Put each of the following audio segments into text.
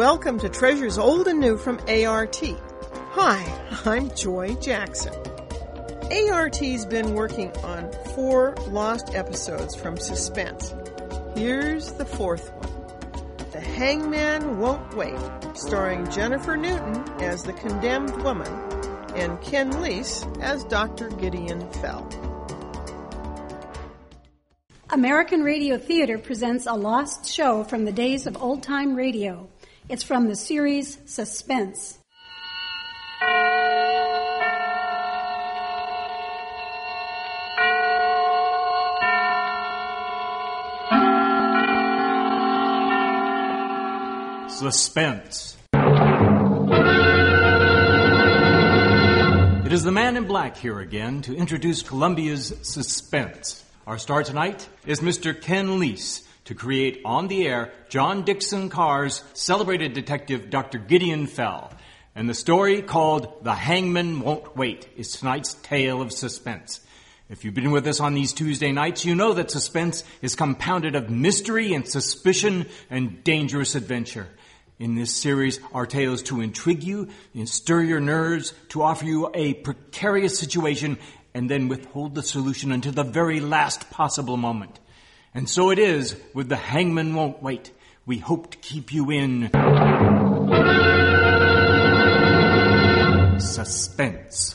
welcome to Treasures Old and New from ART. Hi, I'm Joy Jackson. ART's been working on 4 lost episodes from Suspense. Here's the 4th one, The Hangman Won't Wait, starring Jennifer Newton as the condemned woman and Ken Leese as Dr. Gideon Fell. American Radio Theater presents a lost show from the days of old-time radio. It's from the series Suspense. Suspense. It is the Man in Black here again to introduce Columbia's Suspense. Our star tonight is Mr. Ken Leese to create on the air John Dixon Carr's celebrated detective Dr. Gideon Fell. And the story called The Hangman Won't Wait is tonight's tale of suspense. If you've been with us on these Tuesday nights, you know that suspense is compounded of mystery and suspicion and dangerous adventure. In this series, our tale is to intrigue you, stir your nerves, to offer you a precarious situation, and then withhold the solution until the very last possible moment. And so it is with The Hangman Won't Wait. We hope to keep you in suspense.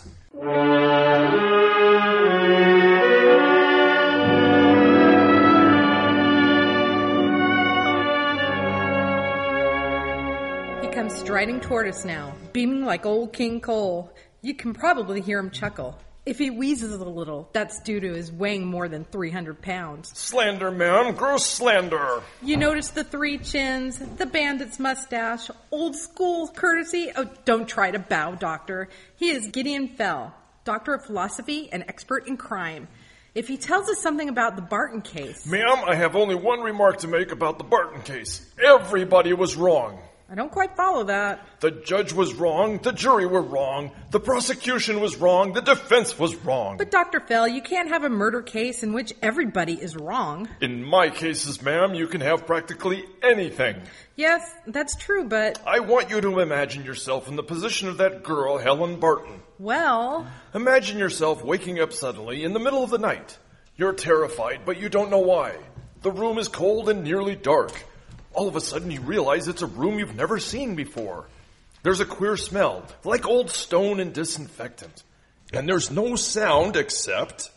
He comes striding toward us now, beaming like old King Cole. You can probably hear him chuckle. If he wheezes a little, that's due to his weighing more than 300 pounds. Slander, ma'am. Gross slander. You notice the 3 chins, the bandit's mustache, old school courtesy? Oh, don't try to bow, Doctor. He is Gideon Fell, Doctor of Philosophy and expert in crime. If he tells us something about the Barton case... Ma'am, I have only one remark to make about the Barton case. Everybody was wrong. I don't quite follow that. The judge was wrong, the jury were wrong, the prosecution was wrong, the defense was wrong. But Dr. Fell, you can't have a murder case in which everybody is wrong. In my cases, ma'am, you can have practically anything. Yes, that's true, but... I want you to imagine yourself in the position of that girl, Helen Barton. Well... Imagine yourself waking up suddenly in the middle of the night. You're terrified, but you don't know why. The room is cold and nearly dark. All of a sudden, you realize it's a room you've never seen before. There's a queer smell, like old stone and disinfectant. And there's no sound except...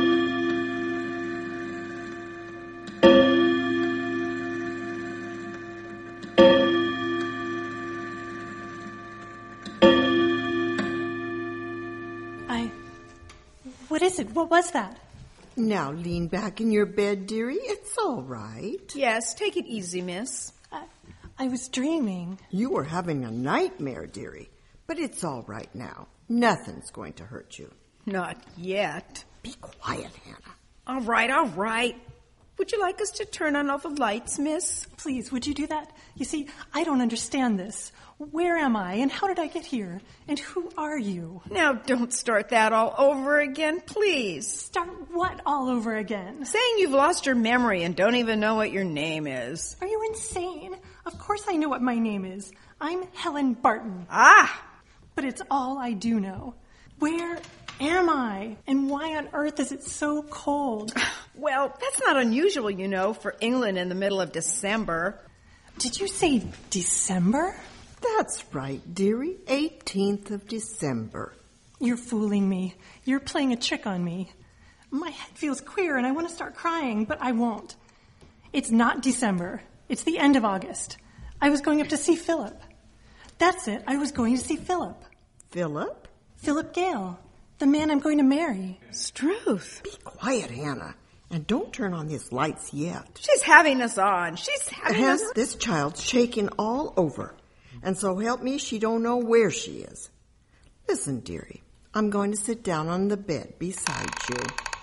What is it? What was that? Now lean back in your bed, dearie. It's all right. Yes, take it easy, miss. I was dreaming. You were having a nightmare, dearie. But it's all right now. Nothing's going to hurt you. Not yet. Be quiet, Hannah. All right. Would you like us to turn on all the lights, miss? Please, would you do that? You see, I don't understand this. Where am I, and how did I get here? And who are you? Now, don't start that all over again, please. Start what all over again? Saying you've lost your memory and don't even know what your name is. Are you insane? Of course I know what my name is. I'm Helen Barton. Ah! But it's all I do know. Where am I? And why on earth is it so cold? Well, that's not unusual, you know, for England in the middle of December. Did you say December? That's right, dearie. 18th of December. You're fooling me. You're playing a trick on me. My head feels queer and I want to start crying, but I won't. It's not December. It's the end of August. I was going up to see Philip. That's it. I was going to see Philip. Philip? Philip Gale, the man I'm going to marry. Struth. Be quiet, Hannah. And don't turn on these lights yet. She's having us on. Hannah, this child's shaking all over. And so help me, she don't know where she is. Listen, dearie, I'm going to sit down on the bed beside you.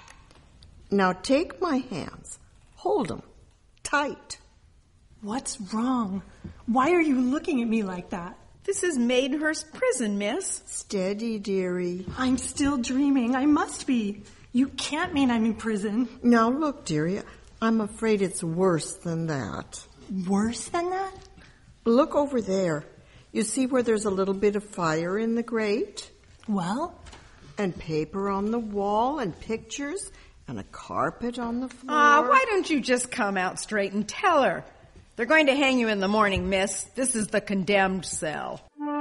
Now take my hands. Hold them tight. What's wrong? Why are you looking at me like that? This is Maidenhurst Prison, miss. Steady, dearie. I'm still dreaming. I must be. You can't mean I'm in prison. Now look, dearie, I'm afraid it's worse than that. Worse than that? Look over there. You see where there's a little bit of fire in the grate? Well? And paper on the wall and pictures and a carpet on the floor. Why don't you just come out straight and tell her? They're going to hang you in the morning, miss. This is the condemned cell.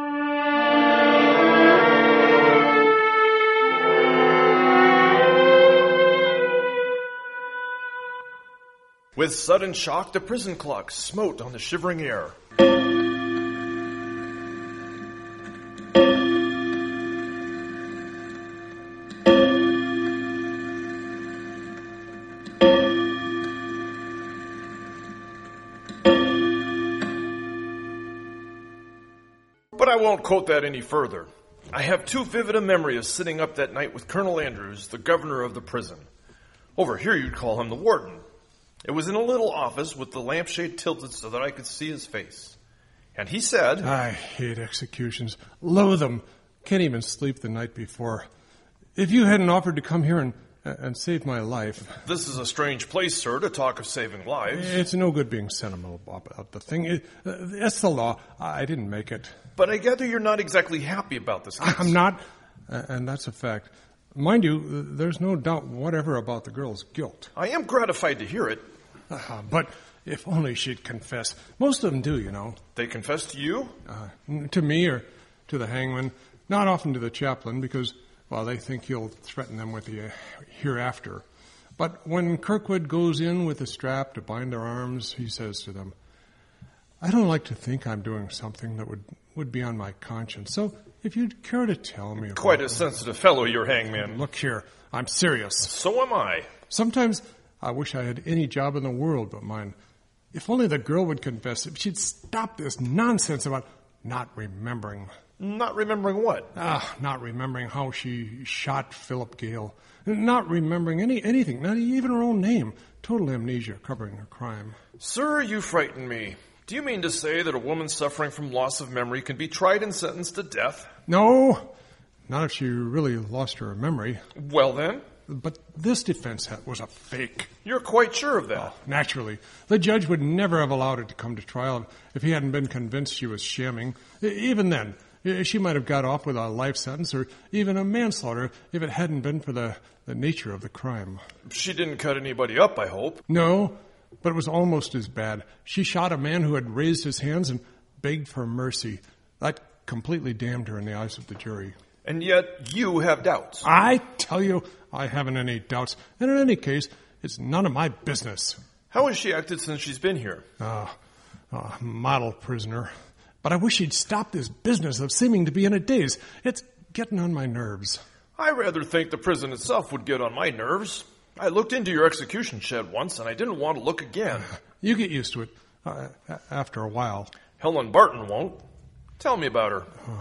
With sudden shock, the prison clock smote on the shivering air. But I won't quote that any further. I have too vivid a memory of sitting up that night with Colonel Andrews, the governor of the prison. Over here you'd call him the warden. It was in a little office with the lampshade tilted so that I could see his face. And he said, I hate executions. Loathe them. Can't even sleep the night before. If you hadn't offered to come here and save my life... This is a strange place, sir, to talk of saving lives. It's no good being sentimental about the thing. That's the law. I didn't make it. But I gather you're not exactly happy about this case. I'm not, and that's a fact. Mind you, there's no doubt whatever about the girl's guilt. I am gratified to hear it. But if only she'd confess. Most of them do, you know. They confess to you? To me or to the hangman. Not often to the chaplain because, well, they think he'll threaten them with the hereafter. But when Kirkwood goes in with a strap to bind their arms, he says to them, I don't like to think I'm doing something that would be on my conscience. So if you'd care to tell me about Quite a sensitive fellow, your hangman. Look here, I'm serious. So am I. Sometimes I wish I had any job in the world but mine. If only the girl would confess, if she'd stop this nonsense about not remembering. Not remembering what? Not remembering how she shot Philip Gale. Not remembering anything, not even her own name. Total amnesia covering her crime. Sir, you frighten me. Do you mean to say that a woman suffering from loss of memory can be tried and sentenced to death? No, not if she really lost her memory. Well then? But this defense was a fake. You're quite sure of that? Oh, naturally. The judge would never have allowed it to come to trial if he hadn't been convinced she was shamming. Even then, she might have got off with a life sentence or even a manslaughter if it hadn't been for the nature of the crime. She didn't cut anybody up, I hope. No, but it was almost as bad. She shot a man who had raised his hands and begged for mercy. That completely damned her in the eyes of the jury. And yet you have doubts. I tell you, I haven't any doubts. And in any case, it's none of my business. How has she acted since she's been here? Model prisoner. But I wish she'd stop this business of seeming to be in a daze. It's getting on my nerves. I rather think the prison itself would get on my nerves. I looked into your execution shed once, and I didn't want to look again. You get used to it after a while. Helen Barton won't. Tell me about her.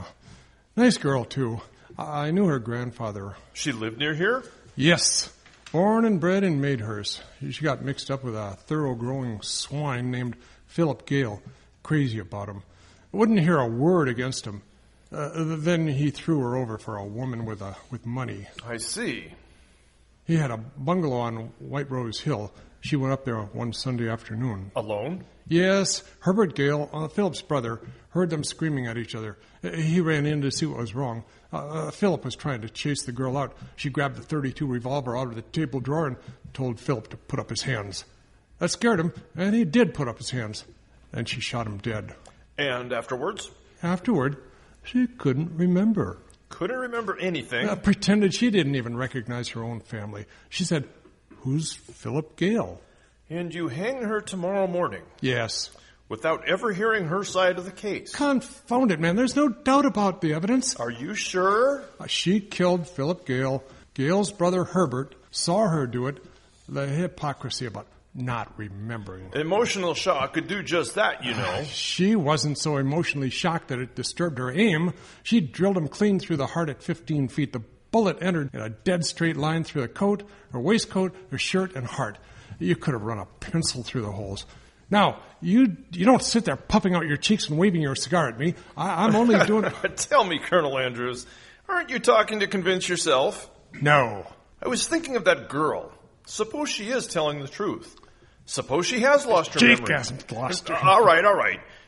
Nice girl, too. I knew her grandfather. She lived near here? Yes. Born and bred in Madehurst. She got mixed up with a thorough-growing swine named Philip Gale. Crazy about him. Wouldn't hear a word against him. Then he threw her over for a woman with money. I see. He had a bungalow on White Rose Hill. She went up there one Sunday afternoon. Alone? Yes. Herbert Gale, Philip's brother, heard them screaming at each other. He ran in to see what was wrong. Philip was trying to chase the girl out. She grabbed the .32 revolver out of the table drawer and told Philip to put up his hands. That scared him, and he did put up his hands. And she shot him dead. And afterwards? Afterward, she couldn't remember. Couldn't remember anything? Pretended she didn't even recognize her own family. She said, "Who's Philip Gale?" And you hang her tomorrow morning? Yes. Without ever hearing her side of the case? Confound it, man. There's no doubt about the evidence. Are you sure? She killed Philip Gale. Gale's brother Herbert saw her do it. The hypocrisy about not remembering. Emotional shock could do just that, you know. She wasn't so emotionally shocked that it disturbed her aim. She drilled him clean through the heart at 15 feet. The bullet entered in a dead straight line through the coat, her waistcoat, her shirt, and heart. You could have run a pencil through the holes. Now, you don't sit there puffing out your cheeks and waving your cigar at me. I'm only doing... Tell me, Colonel Andrews, aren't you talking to convince yourself? No. I was thinking of that girl. Suppose she is telling the truth. Suppose she has lost her She memory. hasn't lost her. All right.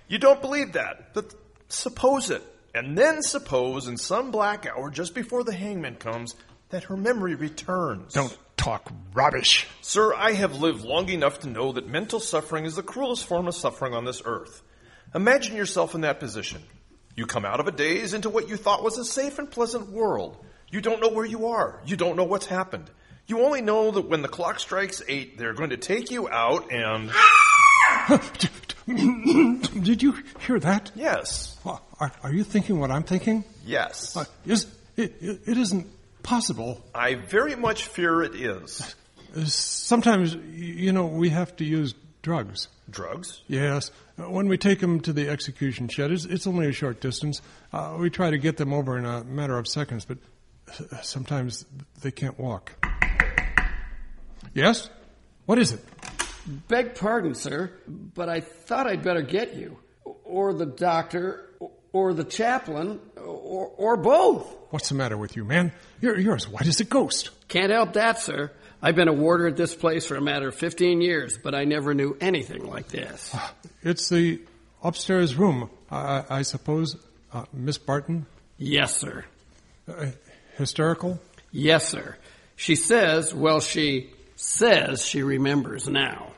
You don't believe that, but suppose it. And then suppose in some black hour just before the hangman comes that her memory returns. Don't talk rubbish. Sir, I have lived long enough to know that mental suffering is the cruelest form of suffering on this earth. Imagine yourself in that position. You come out of a daze into what you thought was a safe and pleasant world. You don't know where you are. You don't know what's happened. You only know that when the clock strikes 8, they're going to take you out and... Did you hear that? Yes. Are you thinking what I'm thinking? Yes. It isn't possible. I very much fear it is. Sometimes, we have to use drugs. Drugs? Yes. When we take them to the execution shed, it's only a short distance. We try to get them over in a matter of seconds, but sometimes they can't walk. Yes? What is it? Beg pardon, sir, but I thought I'd better get you. Or the doctor, or the chaplain, or both. What's the matter with you, man? You're as white as a ghost. Can't help that, sir. I've been a warder at this place for a matter of 15 years, but I never knew anything like this. It's the upstairs room, I suppose. Miss Barton? Yes, sir. Hysterical? Yes, sir. She says she remembers now.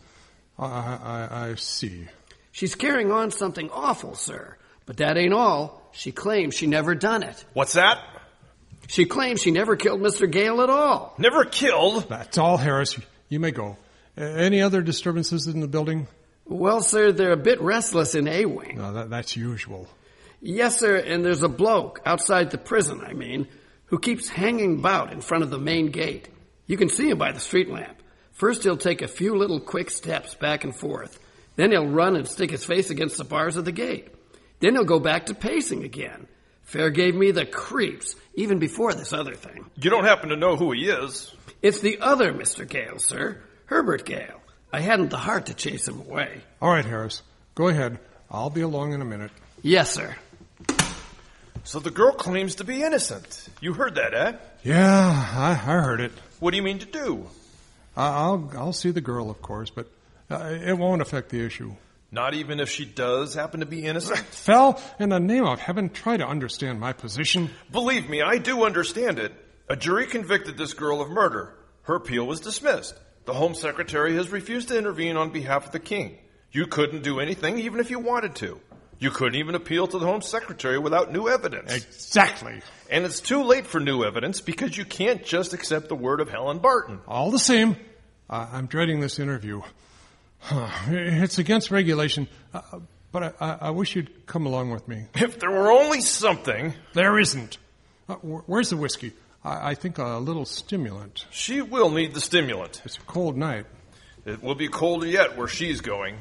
I see. She's carrying on something awful, sir. But that ain't all. She claims she never done it. What's that? She claims she never killed Mr. Gale at all. Never killed? That's all, Harris. You may go. Any other disturbances in the building? Well, sir, they're a bit restless in A-Wing. No, that's usual. Yes, sir, and there's a bloke outside the prison, who keeps hanging about in front of the main gate. You can see him by the street lamp. First he'll take a few little quick steps back and forth. Then he'll run and stick his face against the bars of the gate. Then he'll go back to pacing again. Fair gave me the creeps, even before this other thing. You don't happen to know who he is? It's the other Mr. Gale, sir. Herbert Gale. I hadn't the heart to chase him away. All right, Harris. Go ahead. I'll be along in a minute. Yes, sir. So the girl claims to be innocent. You heard that, eh? Yeah, I heard it. What do you mean to do? I'll see the girl, of course, but it won't affect the issue. Not even if she does happen to be innocent? Fel, in the name of heaven, try to understand my position. Believe me, I do understand it. A jury convicted this girl of murder. Her appeal was dismissed. The Home Secretary has refused to intervene on behalf of the king. You couldn't do anything even if you wanted to. You couldn't even appeal to the Home Secretary without new evidence. Exactly. And it's too late for new evidence because you can't just accept the word of Helen Barton. All the same, I'm dreading this interview. It's against regulation, but I wish you'd come along with me. If there were only something. There isn't. Where's the whiskey? I think a little stimulant. She will need the stimulant. It's a cold night. It will be colder yet where she's going.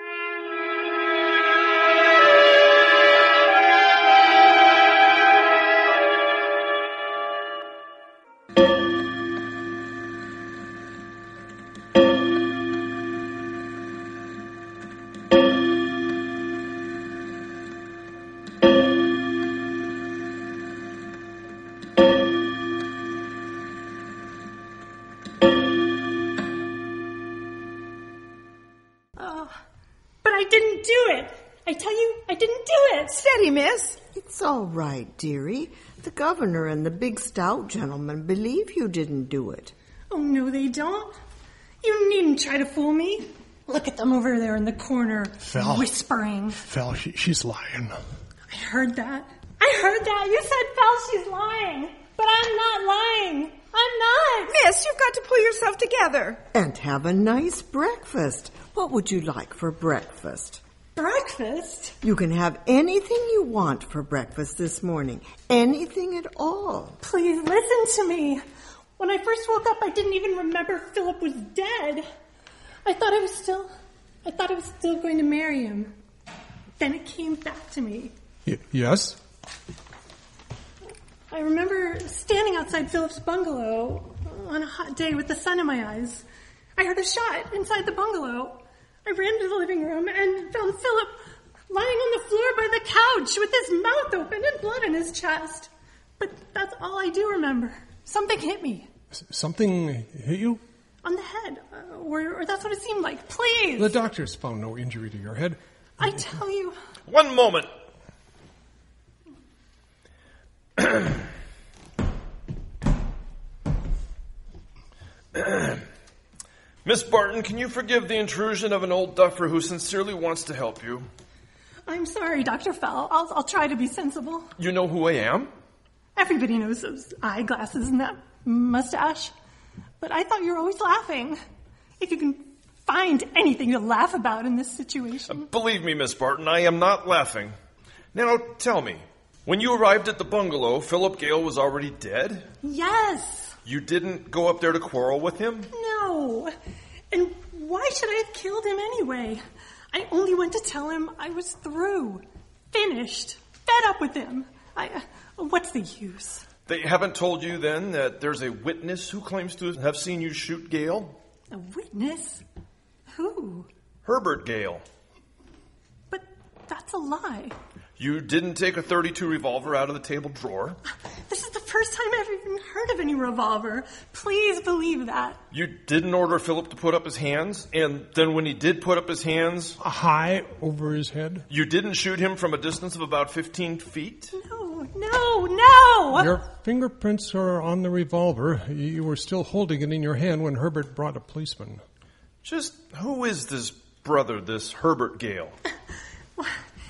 Steady, miss. It's all right, dearie. The governor and the big stout gentleman believe you didn't do it. Oh, no, they don't. You needn't try to fool me. Look at them over there in the corner, whispering. Fel, she's lying. I heard that. You said, Fel, she's lying. But I'm not lying. I'm not. Miss, you've got to pull yourself together. And have a nice breakfast. What would you like for breakfast? Breakfast? You can have anything you want for breakfast this morning. Anything at all. Please listen to me. When I first woke up, I didn't even remember Philip was dead. I thought I was still going to marry him. Then it came back to me. Yes? I remember standing outside Philip's bungalow on a hot day with the sun in my eyes. I heard a shot inside the bungalow. I ran to the living room and found Philip lying on the floor by the couch with his mouth open and blood in his chest. But that's all I do remember. Something hit me. Something hit you? On the head. Or that's what it seemed like. Please. The doctors found no injury to your head. I tell you. One moment. Miss Barton, can you forgive the intrusion of an old duffer who sincerely wants to help you? I'm sorry, Dr. Fell. I'll try to be sensible. You know who I am? Everybody knows those eyeglasses and that mustache. But I thought you were always laughing. If you can find anything to laugh about in this situation. Believe me, Miss Barton, I am not laughing. Now, tell me, when you arrived at the bungalow, Philip Gale was already dead? Yes. You didn't go up there to quarrel with him? No. And why should I have killed him anyway? I only went to tell him I was through. Finished. Fed up with him. What's the use? They haven't told you, then, that there's a witness who claims to have seen you shoot Gale? A witness? Who? Herbert Gale. But that's a lie. You didn't take a .32 revolver out of the table drawer? This is the first time I've even heard of any revolver. Please believe that. You didn't order Philip to put up his hands? And then when he did put up his hands... High over his head? You didn't shoot him from a distance of about 15 feet? No! Your fingerprints are on the revolver. You were still holding it in your hand when Herbert brought a policeman. Just who is this brother, this Herbert Gale? Well,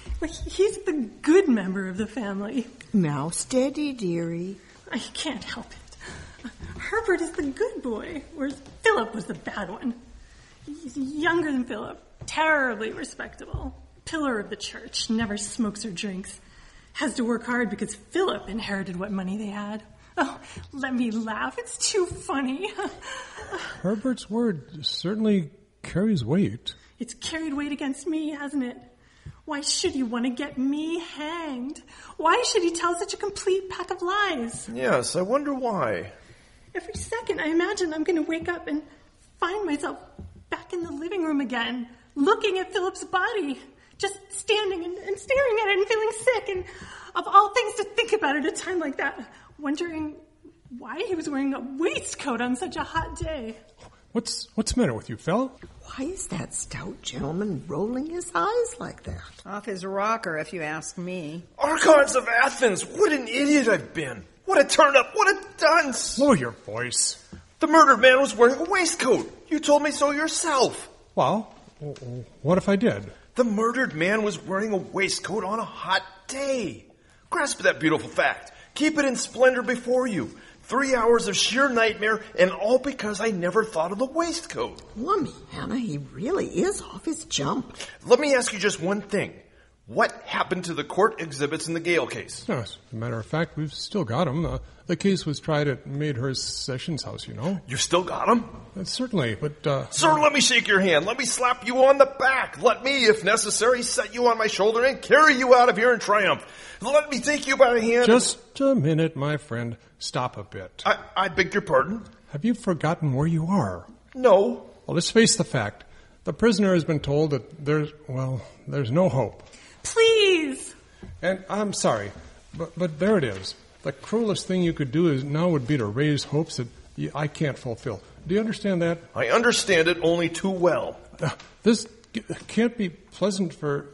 he's the good member of the family. Now steady, dearie. I can't help it. Herbert is the good boy, whereas Philip was the bad one. He's younger than Philip, terribly respectable, pillar of the church, never smokes or drinks. Has to work hard because Philip inherited what money they had. Oh, let me laugh. It's too funny. Herbert's word certainly carries weight. It's carried weight against me, hasn't it? Why should he want to get me hanged? Why should he tell such a complete pack of lies? Yes, I wonder why. Every second I imagine I'm going to wake up and find myself back in the living room again, looking at Philip's body, just standing and staring at it and feeling sick, and of all things to think about at a time like that, wondering why he was wearing a waistcoat on such a hot day. What's the matter with you, fella? Why is that stout gentleman rolling his eyes like that? Off his rocker, if you ask me. Archons of Athens, what an idiot I've been. What a turn-up, what a dunce. Lower your voice. The murdered man was wearing a waistcoat. You told me so yourself. Well, what if I did? The murdered man was wearing a waistcoat on a hot day. Grasp that beautiful fact. Keep it in splendor before you. 3 hours of sheer nightmare, and all because I never thought of the waistcoat. Lummy, Hannah, he really is off his jump. Let me ask you just one thing. What happened to the court exhibits in the Gale case? No, as a matter of fact, we've still got them. The case was tried at Madehurst Sessions House, you know. You still got them? Certainly, but... Sir, let me shake your hand. Let me slap you on the back. Let me, if necessary, set you on my shoulder and carry you out of here in triumph. Let me take you by the hand. Just a minute, my friend. Stop a bit. I beg your pardon? Have you forgotten where you are? No. Well, let's face the fact. The prisoner has been told that there's no hope. Please! And I'm sorry, but there it is. The cruelest thing you could do would be to raise hopes that I can't fulfill. Do you understand that? I understand it only too well. This can't be pleasant for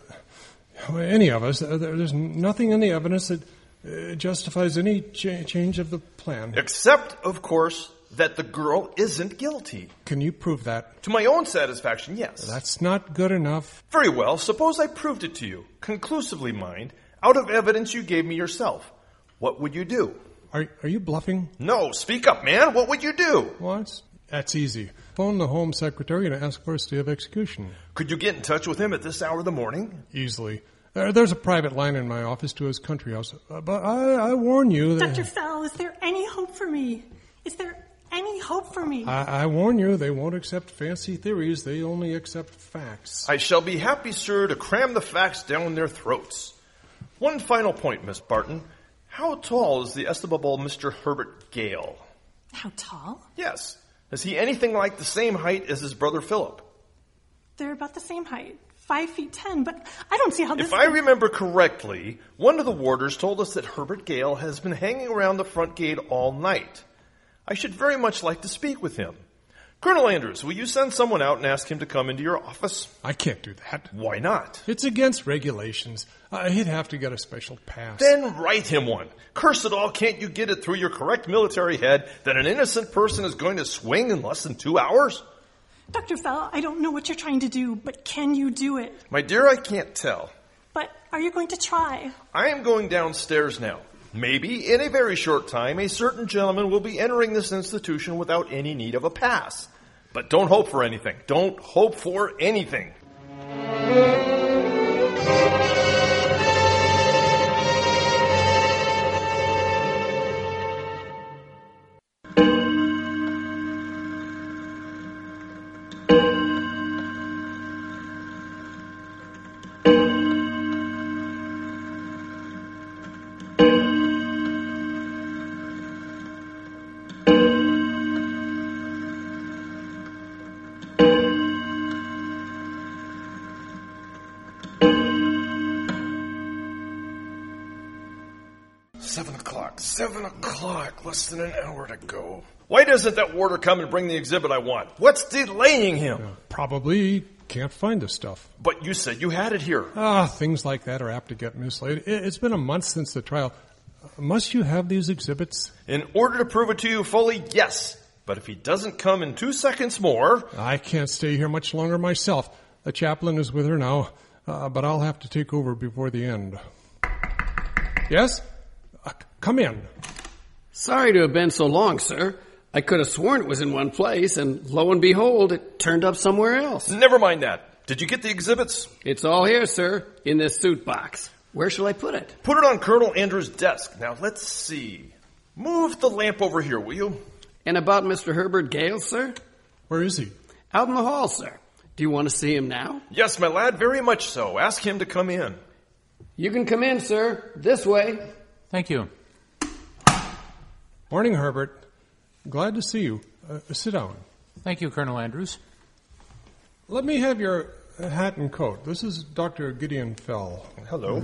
any of us. There's nothing in the evidence that justifies any change of the plan. Except, of course, that the girl isn't guilty. Can you prove that? To my own satisfaction, yes. That's not good enough. Very well. Suppose I proved it to you, conclusively, mind, out of evidence you gave me yourself. What would you do? Are you bluffing? No, speak up, man. What would you do? Well, that's easy. Phone the Home Secretary and ask for a stay of execution. Could you get in touch with him at this hour of the morning? Easily. There's a private line in my office to his country house. But I warn you that... Dr. Fell, is there any hope for me? Is there any hope for me? I warn you, they won't accept fancy theories. They only accept facts. I shall be happy, sir, to cram the facts down their throats. One final point, Miss Barton. How tall is the estimable Mr. Herbert Gale? How tall? Yes. Is he anything like the same height as his brother Philip? They're about the same height. 5'10", but I don't see how this... If I remember correctly, one of the warders told us that Herbert Gale has been hanging around the front gate all night. I should very much like to speak with him. Colonel Andrews, will you send someone out and ask him to come into your office? I can't do that. Why not? It's against regulations. He'd have to get a special pass. Then write him one. Curse it all, can't you get it through your correct military head that an innocent person is going to swing in less than 2 hours? Dr. Fell, I don't know what you're trying to do, but can you do it? My dear, I can't tell. But are you going to try? I am going downstairs now. Maybe, in a very short time, a certain gentleman will be entering this institution without any need of a pass. But don't hope for anything. Don't hope for anything. Less than an hour to go. Why doesn't that warder come and bring the exhibit I want? What's delaying him? Probably can't find the stuff. But you said you had it here. Things like that are apt to get mislaid. It's been a month since the trial. Must you have these exhibits? In order to prove it to you fully, yes. But if he doesn't come in 2 seconds more... I can't stay here much longer myself. The chaplain is with her now, but I'll have to take over before the end. Yes? Come in. Sorry to have been so long, sir. I could have sworn it was in one place, and lo and behold, it turned up somewhere else. Never mind that. Did you get the exhibits? It's all here, sir, in this suit box. Where shall I put it? Put it on Colonel Andrews' desk. Now, let's see. Move the lamp over here, will you? And about Mr. Herbert Gale, sir? Where is he? Out in the hall, sir. Do you want to see him now? Yes, my lad, very much so. Ask him to come in. You can come in, sir. This way. Thank you. Morning, Herbert. Glad to see you. Sit down. Thank you, Colonel Andrews. Let me have your hat and coat. This is Dr. Gideon Fell. Hello.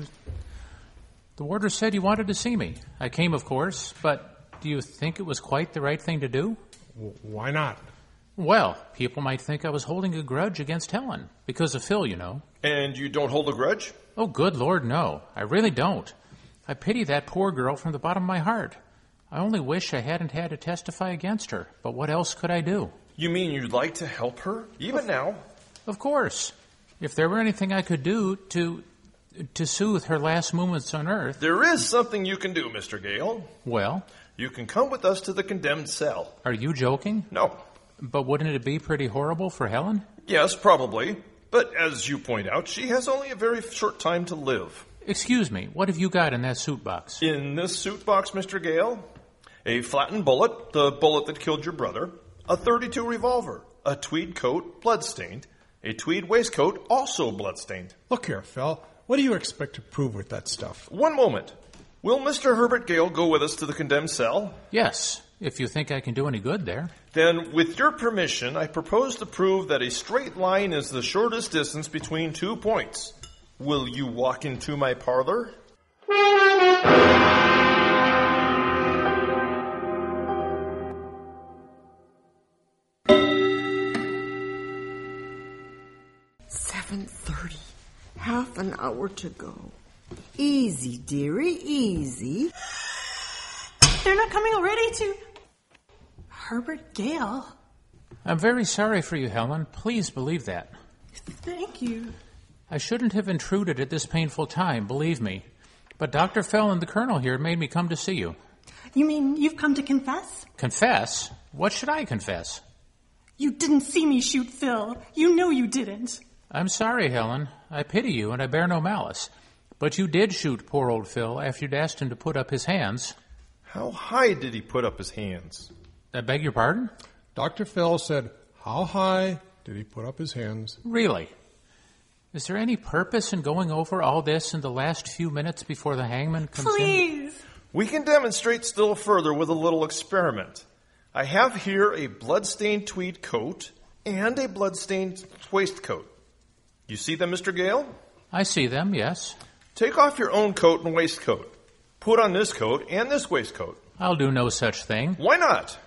The warder said he wanted to see me. I came, of course, but do you think it was quite the right thing to do? Why not? Well, people might think I was holding a grudge against Helen, because of Phil, you know. And you don't hold a grudge? Oh, good Lord, no. I really don't. I pity that poor girl from the bottom of my heart. I only wish I hadn't had to testify against her, but what else could I do? You mean you'd like to help her, even now? Of course. If there were anything I could do to soothe her last moments on earth... There is something you can do, Mr. Gale. Well? You can come with us to the condemned cell. Are you joking? No. But wouldn't it be pretty horrible for Helen? Yes, probably. But as you point out, she has only a very short time to live. Excuse me, what have you got in that suit box? In this suit box, Mr. Gale, a flattened bullet, the bullet that killed your brother, a .32 revolver, a tweed coat, bloodstained, a tweed waistcoat, also bloodstained. Look here, Phil. What do you expect to prove with that stuff? One moment. Will Mr. Herbert Gale go with us to the condemned cell? Yes, if you think I can do any good there. Then, with your permission, I propose to prove that a straight line is the shortest distance between 2 points. Will you walk into my parlor? Half an hour to go. Easy, dearie, easy. They're not coming already to... Herbert Gale. I'm very sorry for you, Helen. Please believe that. Thank you. I shouldn't have intruded at this painful time, believe me. But Dr. Fell and the Colonel here made me come to see you. You mean you've come to confess? Confess? What should I confess? You didn't see me shoot Phil. You know you didn't. I'm sorry, Helen. I pity you, and I bear no malice. But you did shoot poor old Phil after you'd asked him to put up his hands. How high did he put up his hands? I beg your pardon? Dr. Fell said, how high did he put up his hands? Really? Is there any purpose in going over all this in the last few minutes before the hangman comes in? Please! We can demonstrate still further with a little experiment. I have here a blood-stained tweed coat and a blood-stained waistcoat. You see them, Mr. Gale? I see them, yes. Take off your own coat and waistcoat. Put on this coat and this waistcoat. I'll do no such thing. Why not?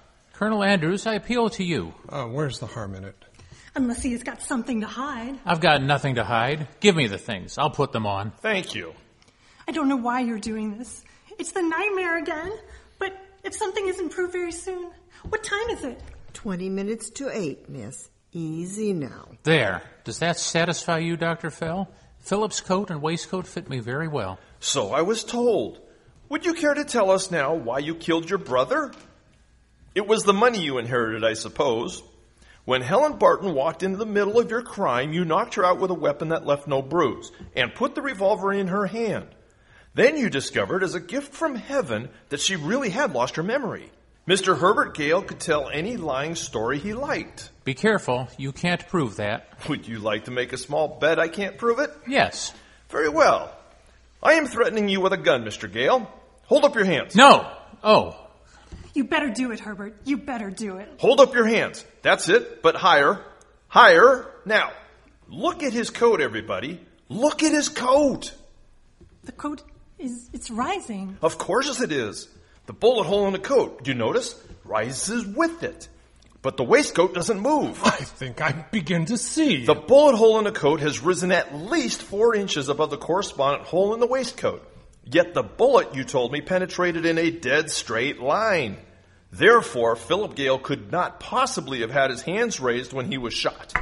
Colonel Andrews, I appeal to you. Where's the harm in it? Unless he has got something to hide. I've got nothing to hide. Give me the things. I'll put them on. Thank you. I don't know why you're doing this. It's the nightmare again. But if something isn't proved very soon, what time is it? 20 minutes to 8, miss. Easy now. There. Does that satisfy you, Dr. Fell? Philip's coat and waistcoat fit me very well. So I was told. Would you care to tell us now why you killed your brother? It was the money you inherited, I suppose. When Helen Barton walked into the middle of your crime, you knocked her out with a weapon that left no bruise and put the revolver in her hand. Then you discovered, as a gift from heaven, that she really had lost her memory. Mr. Herbert Gale could tell any lying story he liked. Be careful. You can't prove that. Would you like to make a small bet I can't prove it? Yes. Very well. I am threatening you with a gun, Mr. Gale. Hold up your hands. No. Oh. You better do it, Herbert. You better do it. Hold up your hands. That's it, but higher. Higher. Now, look at his coat, everybody. Look at his coat. The coat it's rising. Of course it is. The bullet hole in the coat, do you notice? Rises with it. But the waistcoat doesn't move. I think I begin to see. The bullet hole in the coat has risen at least 4 inches above the correspondent hole in the waistcoat. Yet the bullet, you told me, penetrated in a dead straight line. Therefore, Philip Gale could not possibly have had his hands raised when he was shot.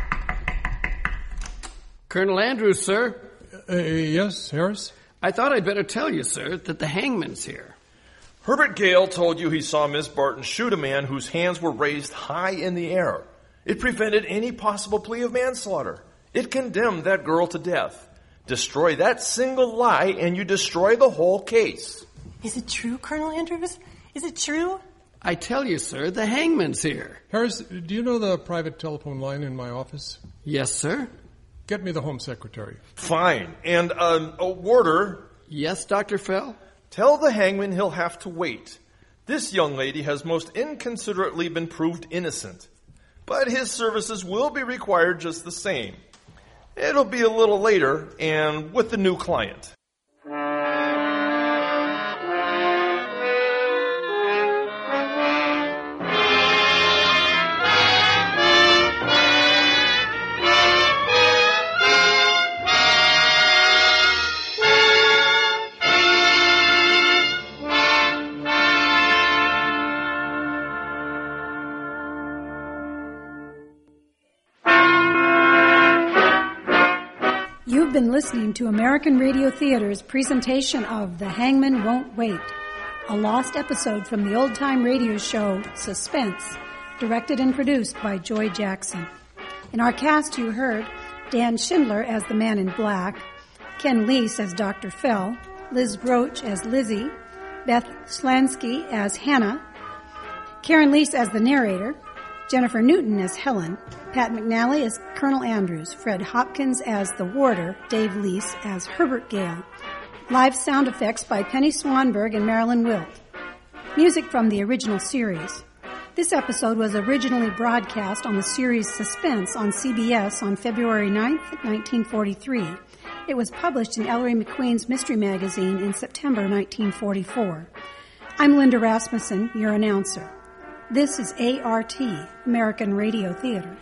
Colonel Andrews, sir. Yes, Harris? I thought I'd better tell you, sir, that the hangman's here. Herbert Gale told you he saw Miss Barton shoot a man whose hands were raised high in the air. It prevented any possible plea of manslaughter. It condemned that girl to death. Destroy that single lie and you destroy the whole case. Is it true, Colonel Andrews? Is it true? I tell you, sir, the hangman's here. Harris, do you know the private telephone line in my office? Yes, sir. Get me the Home Secretary. Fine. And, Warder. Yes, Dr. Fell? Tell the hangman he'll have to wait. This young lady has most inconsiderately been proved innocent. But his services will be required just the same. It'll be a little later, and with the new client. You've been listening to American Radio Theater's presentation of The Hangman Won't Wait, a lost episode from the old-time radio show Suspense, directed and produced by Joy Jackson. In our cast, you heard Dan Schindler as the Man in Black, Ken Leese as Dr. Fell, Liz Roach as Lizzie, Beth Slansky as Hannah, Karen Leese as the narrator, Jennifer Newton as Helen, Pat McNally as Colonel Andrews, Fred Hopkins as the warder, Dave Leese as Herbert Gale. Live sound effects by Penny Swanberg and Marilyn Wilt. Music from the original series. This episode was originally broadcast on the series Suspense on CBS on February 9th, 1943. It was published in Ellery McQueen's Mystery Magazine in September 1944. I'm Linda Rasmussen, your announcer. This is ART, American Radio Theater.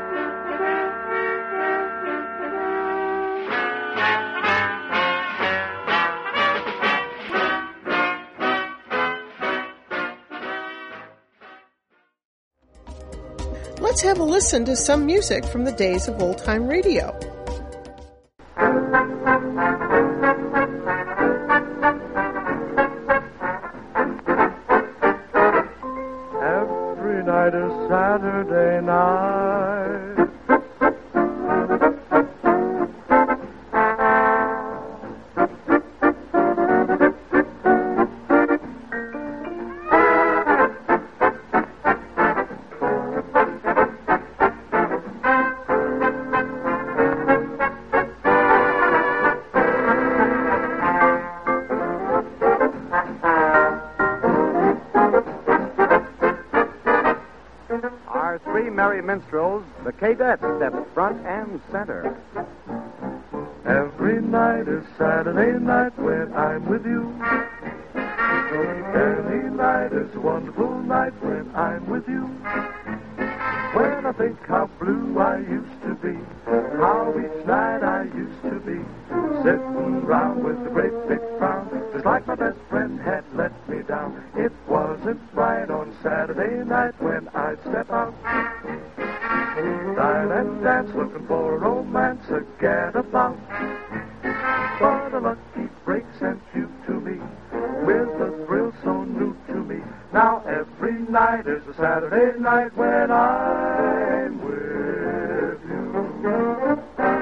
Let's have a listen to some music from the days of old-time radio. Every night is Saturday night. Minstrels, the Cadets step front and center. Every night is Saturday night when I'm with you. Any night is a wonderful night when I'm with you. When I think how blue I used to be, how each night I used to be sitting round with a great big frown, just like my best friend had let me down. It wasn't right on Saturday night when I'd step out, dine and dance, looking for romance to get about. But a lucky break sent you to me with a thrill so new to me. Now every night is a Saturday night when I'm with you.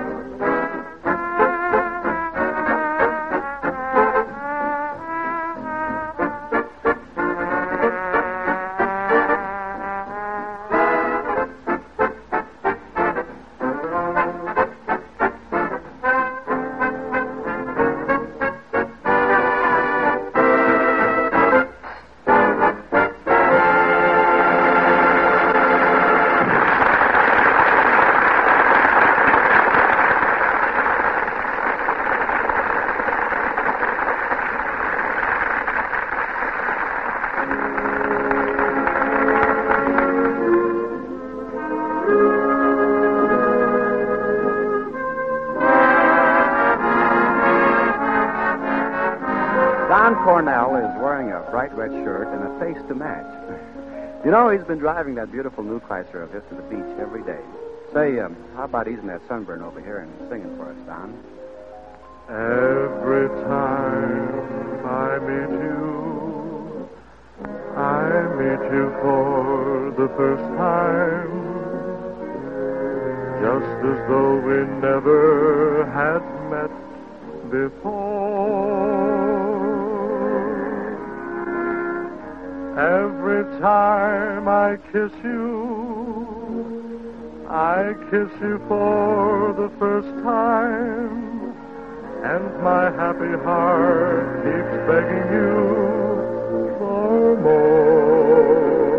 Don Cornell is wearing a bright red shirt and a face to match. You know, he's been driving that beautiful new Chrysler of his to the beach every day. Say, how about easing that sunburn over here and singing for us, Don? Every time I meet you, I meet you for the first time, just as though we never had met before. Every time I kiss you for the first time, and my happy heart keeps begging you for more.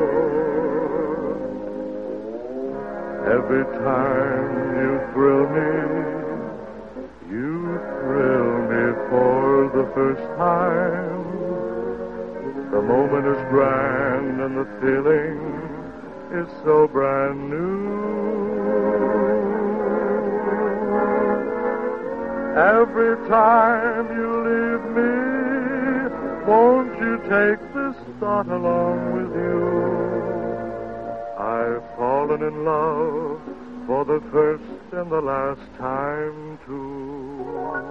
Every time you thrill me for the first time. The moment is grand and the feeling is so brand new. Every time you leave me, won't you take this thought along with you? I've fallen in love for the first and the last time, too.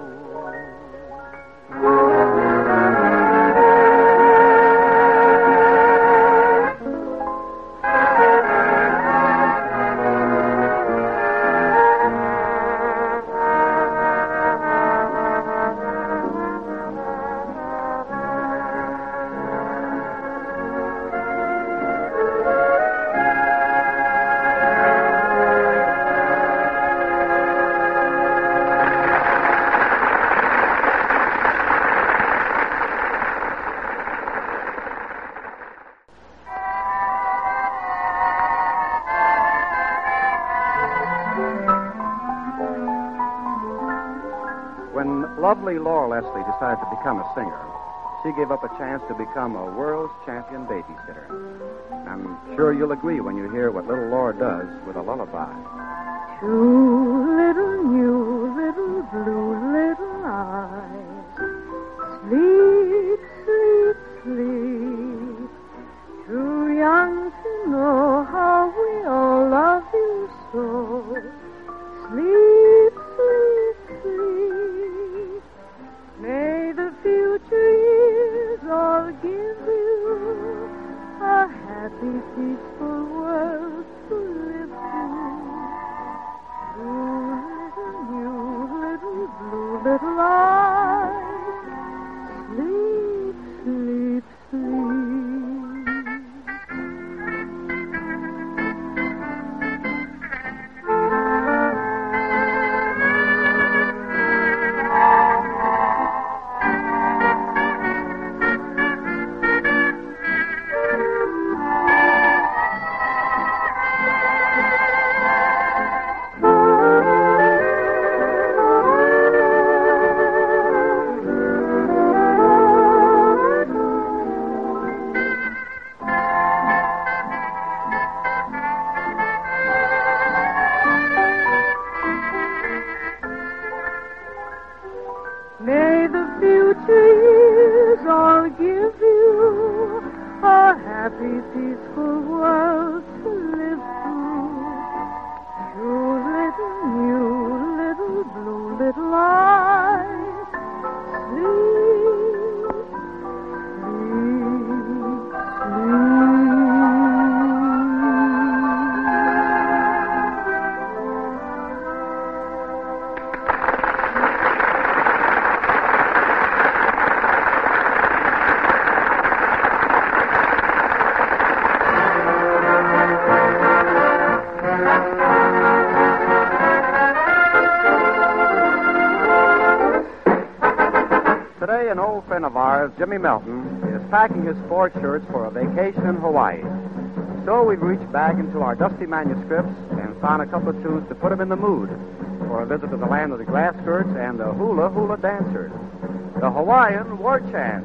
Lovely Laura Leslie decided to become a singer. She gave up a chance to become a world's champion babysitter. I'm sure you'll agree when you hear what little Laura does with a lullaby. Two little new, little blue, little eyes. Sleep, sleep, sleep. Too young to know how we all love you so. Sleep, sleep, sleep. May the future years all give you a happy, peaceful world to live in. Little new, little blue, little eyes. Sleep, sleep, sleep. happy, peaceful world to live through. Through little new, little blue, little eyes, sleep, Today, an old friend of ours, Jimmy Melton, is packing his sports shirts for a vacation in Hawaii. So we've reached back into our dusty manuscripts and found a couple of tunes to put him in the mood for a visit to the land of the grass skirts and the hula hula dancers. The Hawaiian War Chant.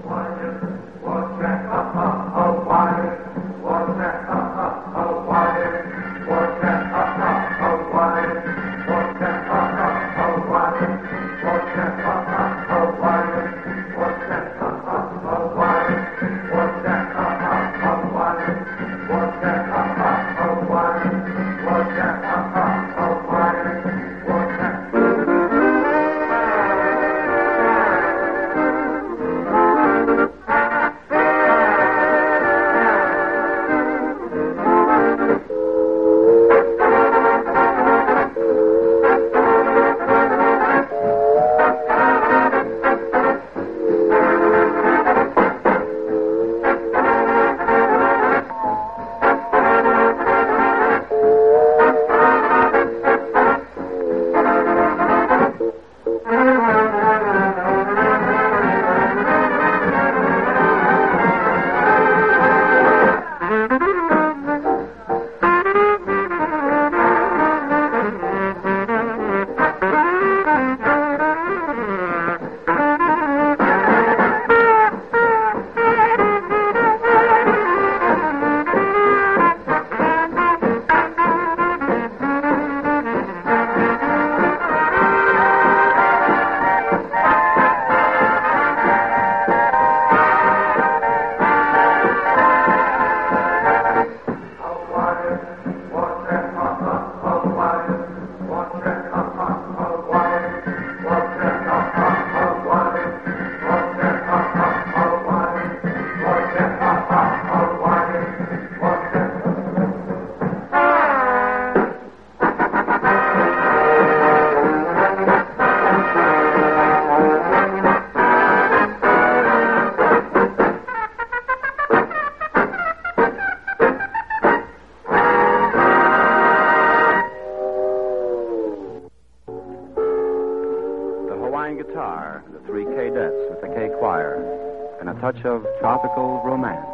Guitar, the three cadets with the K Choir, and a touch of tropical romance.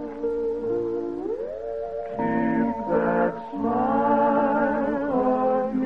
Smile on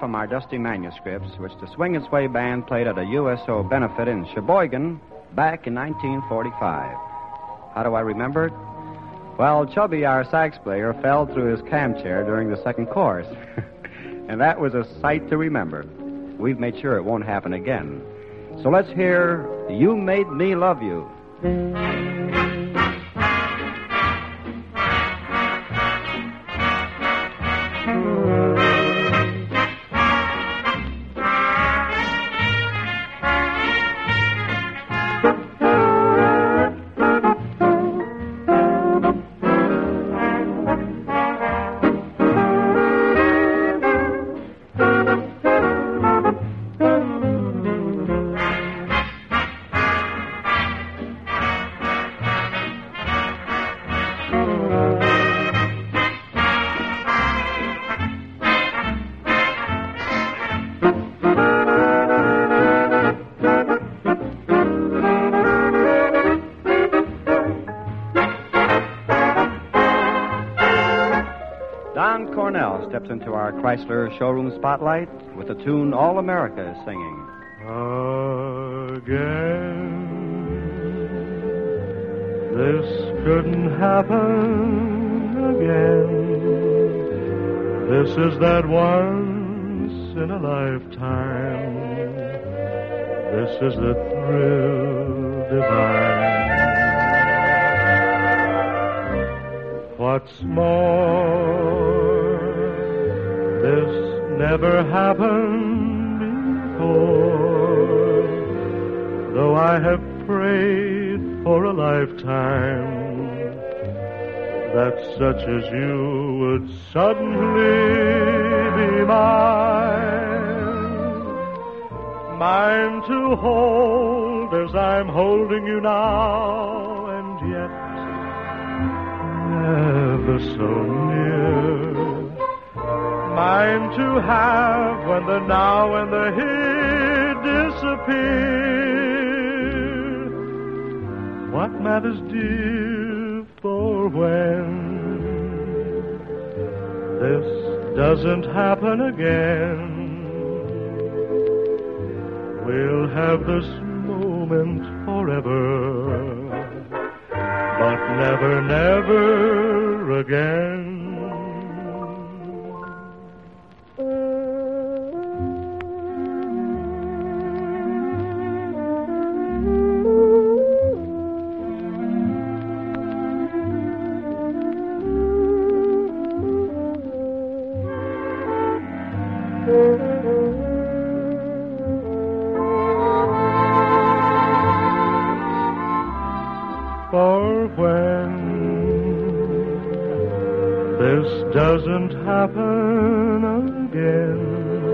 from our dusty manuscripts, which the Swing and Sway Band played at a USO benefit in Sheboygan back in 1945. How do I remember it? Well, Chubby, our sax player, fell through his cam chair during the second chorus. And that was a sight to remember. We've made sure it won't happen again. So let's hear You Made Me Love You. Don Cornell steps into our Chrysler showroom spotlight with the tune All America is singing. Again, this couldn't happen again. This is that once in a lifetime. This is the thrill divine. What's more, this never happened before. Though I have prayed for a lifetime that such as you would suddenly be mine to hold as I'm holding you now, and yet never so near. Mine to have when the now and the here disappear. What matters, dear, for when this doesn't happen again? We'll have this moment forever, but never, never again. For when this doesn't happen again,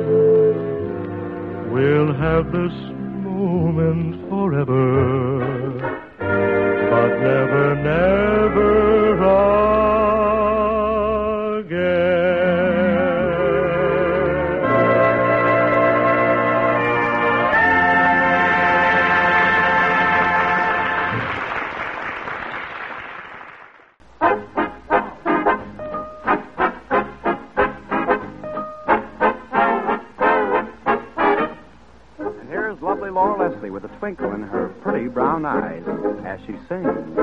we'll have this moment forever, but never, never again. With a twinkle in her pretty brown eyes as she sings.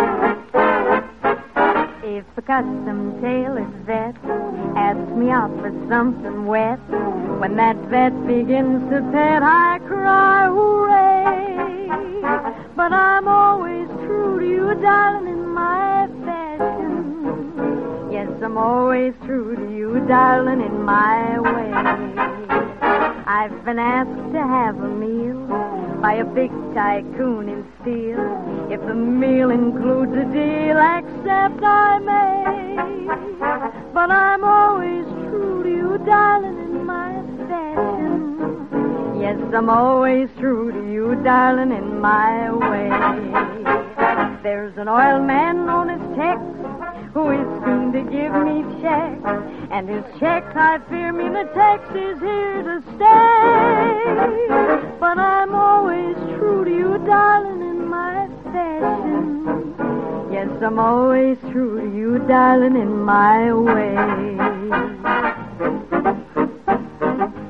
If a custom tailor's vet asks me out for something wet, when that vet begins to pet, I cry hooray. But I'm always true to you, darling, in my fashion. Yes, I'm always true to you, darling, in my way. I've been asked to have a meal by a big tycoon in steel. If the meal includes a deal, accept I may. But I'm always true to you, darling, in my fashion. Yes, I'm always true to you, darling, in my way. There's an oil man known as Tex who is soon to give me checks, and his checks, I fear me, the Tex is here to stay. But I'm always true to you, darling, in my fashion. Yes, I'm always true to you, darling, in my way.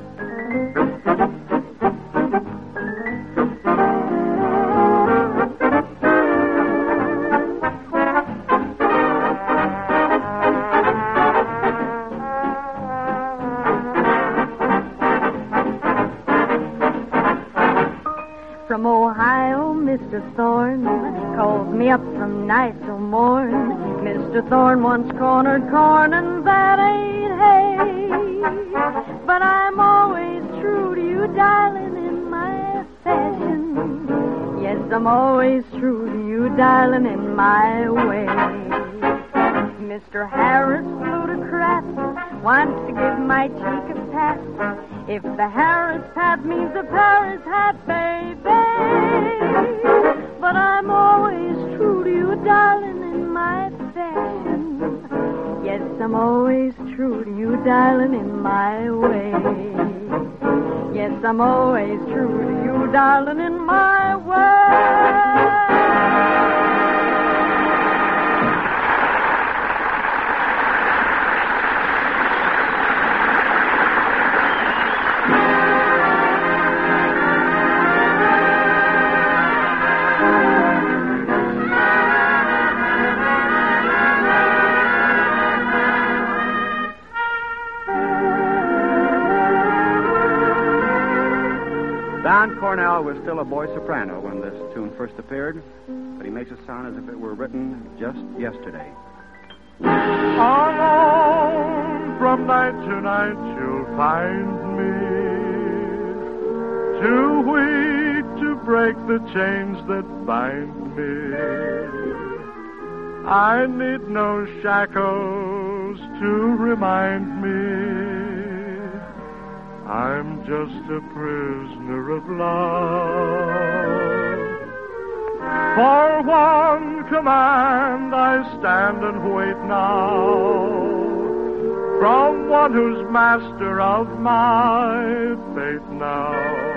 from Ohio, Mr. Thorne calls me up from night till morn. Mr. Thorne wants cornered corn, and that ain't hay. But I'm always true to you, darling, in my fashion. Yes, I'm always true to you, darling, in my way. Mr. Harris, plutocrat, wants to give my cheek a pat. If the Harris pat means a Paris hat, baby. But I'm always true to you, darling, in my fashion. Yes, I'm always true to you, darling, in my way. Yes, I'm always true to you, darling, in my way. Don Cornell was still a boy soprano when this tune first appeared, but he makes it sound as if it were written just yesterday. Alone from night to night you'll find me, too weak to break the chains that bind me. I need no shackles to remind me I'm just a prisoner of love. For one command I stand and wait now, from one who's master of my fate now.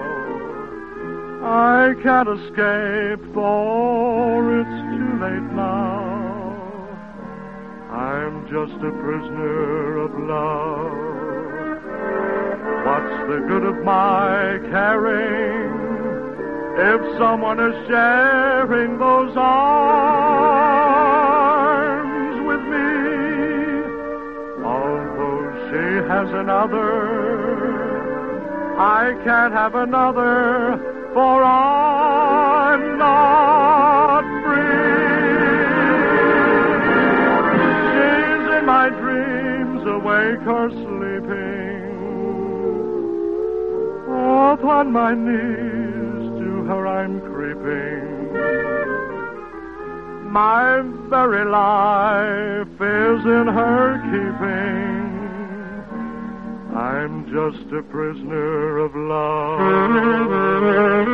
I can't escape, for it's too late now. I'm just a prisoner of love. What's the good of my caring if someone is sharing those arms with me? Although she has another, I can't have another, for I'm not free. She's in my dreams, awake or sleeping. Upon my knees to her I'm creeping. My very life is in her keeping. I'm just a prisoner of love.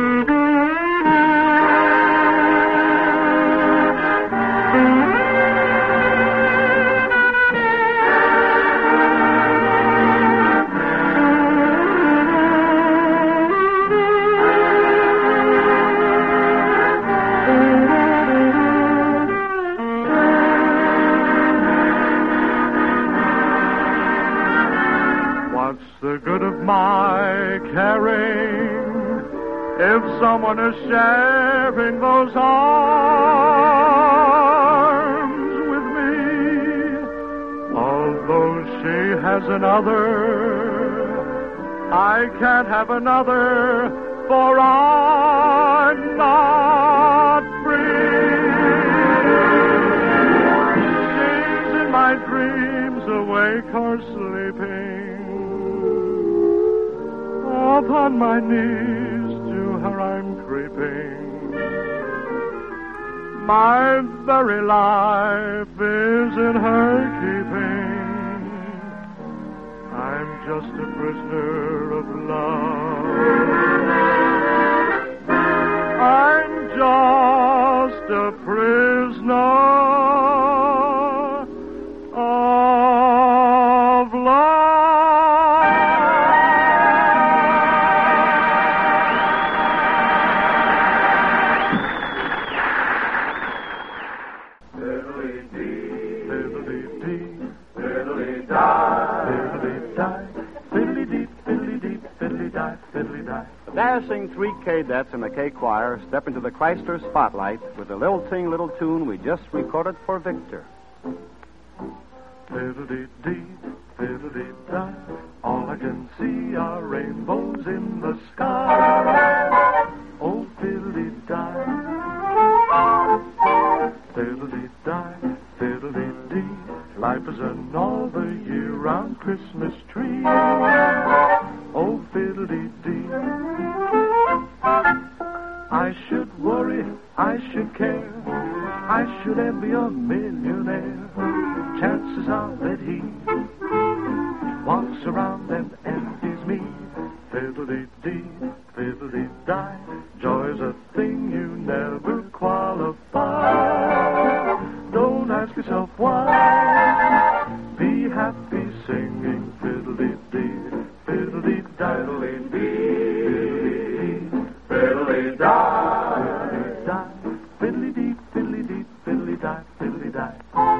The good of my caring if someone is sharing those arms with me? Although she has another, I can't have another, for I'm not free. She's in my dreams, awake or sleeping. Upon my knees to her I'm creeping. My very life is in her keeping. I'm just a prisoner of love. I'm just a prisoner of love. Dashing three cadets in the K Choir step into the Chrysler spotlight with the lilting little tune we just recorded for Victor. Fiddle-dee-dee, fiddle-dee-da, all I can see are rainbows in the sky. Oh, fiddle as an all the year round Christmas tree. Oh, fiddle-dee-dee. I should worry, I should care, I should envy a millionaire. Chances are that he walks around and envies me. Fiddle-dee-dee, fiddle-dee-die, joy's a thing you never qualify. Don't ask yourself why. Be happy singing fiddle-dee-dee, fiddle-dee-diddle-dee-dee, fiddle-dee-die, fiddle-dee, fiddle-dee, fiddle-dee-die, fiddle-dee-die.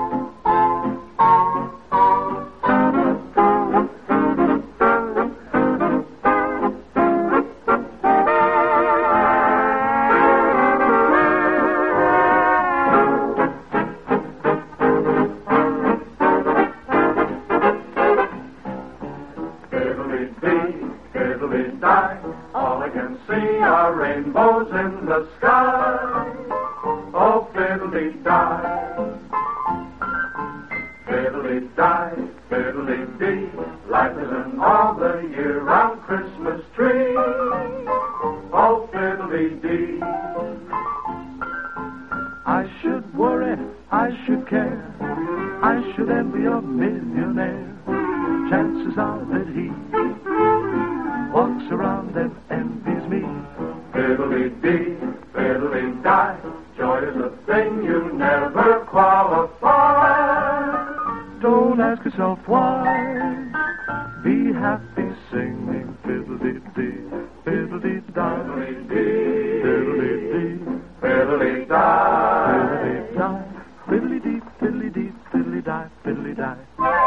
All I can see are rainbows in the sky. Oh, fiddle-dee-die, fiddle-dee-die, fiddle-dee-dee. Life isn't all the year round Christmas tree. Oh, fiddle-dee-dee. I should worry, I should care, I should envy a millionaire. Chances are that he walks around and envies me. Fiddle-dee-dee, fiddle-dee-die, joy is a thing you never qualify. Don't ask yourself why. Be happy singing fiddle-dee-dee, fiddle-dee-die, fiddle-dee-dee, fiddle-dee-die, fiddle-dee-die, fiddle-dee-dee, fiddle-dee, fiddle-dee-die, fiddle-dee-die.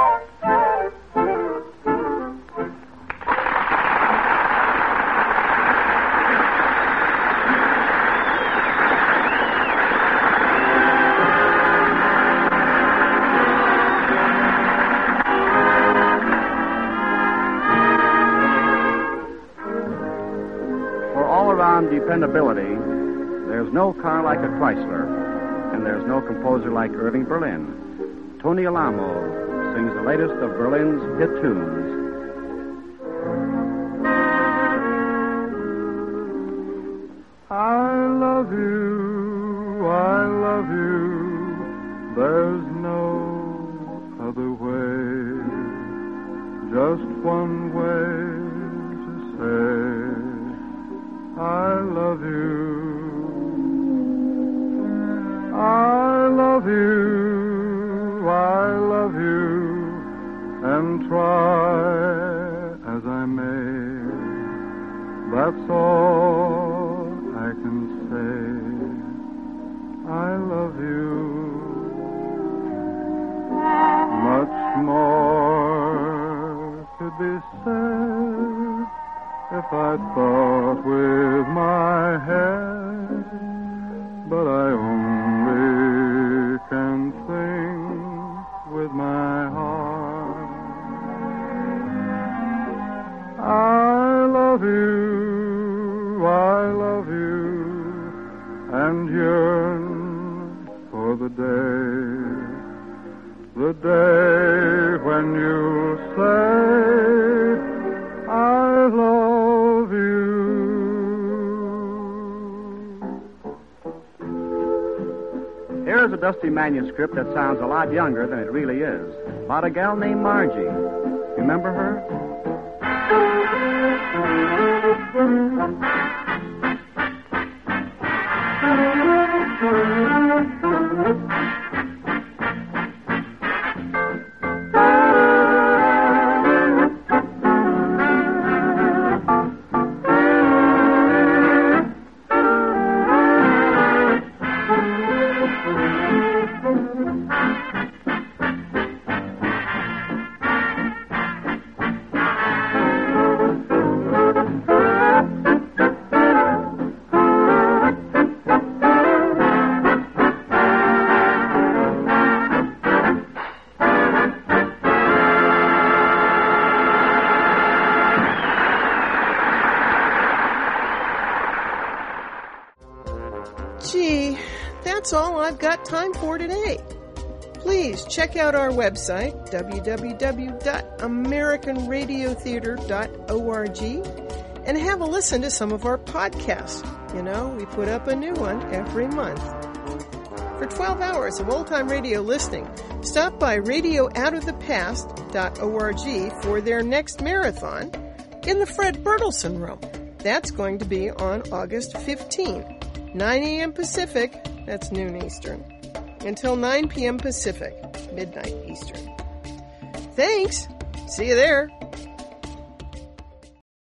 Dependability, there's no car like a Chrysler, and there's no composer like Irving Berlin. Tony Alamo sings the latest of Berlin's hit tunes. I love you, there's no other way, just one way to say I love you. I love you, I love you, and try as I may, that's all I can say. I love you. Much more could be said if I thought with my head, but I only can think with my heart. I love you, and yearn for the day when you say, I love you. Here's a dusty manuscript that sounds a lot younger than it really is, about a gal named Margie. Remember her? Gee, that's all I've got time for today. Please check out our website, www.americanradiotheater.org, and have a listen to some of our podcasts. You know, we put up a new one every month. For 12 hours of old-time radio listening, stop by radiooutofthe.past.org for their next marathon in the Fred Bertelsen Room. That's going to be on August 15, 9 a.m. Pacific, that's noon Eastern, until 9 p.m. Pacific, midnight Eastern. Thanks. See you there.